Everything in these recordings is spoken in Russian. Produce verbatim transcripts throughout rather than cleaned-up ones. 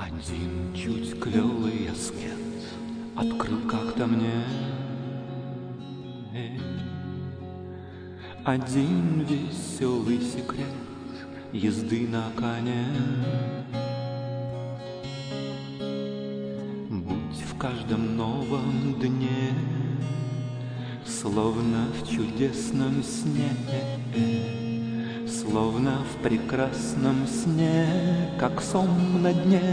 Один чуть клёвый аскет открыл как-то мне один веселый секрет езды на коне. Будь в каждом новом дне, словно в чудесном сне, словно в прекрасном сне, как сон на дне.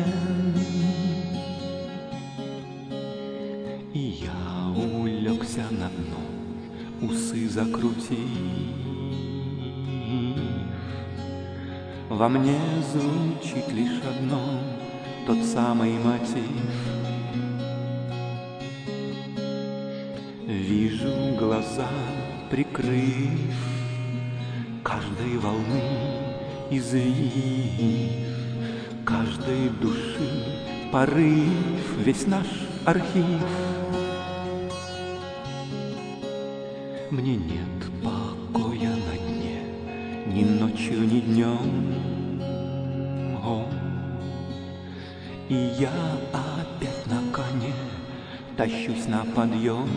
И я улегся на дно, усы закрутив, во мне звучит лишь одно, тот самый мотив. Вижу глаза, прикрыв, каждой волны извив, каждой души порыв, весь наш архив. Мне нет покоя на дне, ни ночью, ни днем. О, и я опять на коне тащусь на подъем.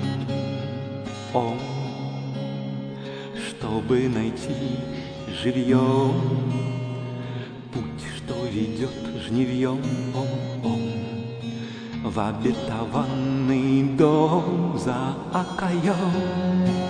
О, чтобы найти живьем путь, что ведет жнивьем. О, о, в обетованный дом за окоем.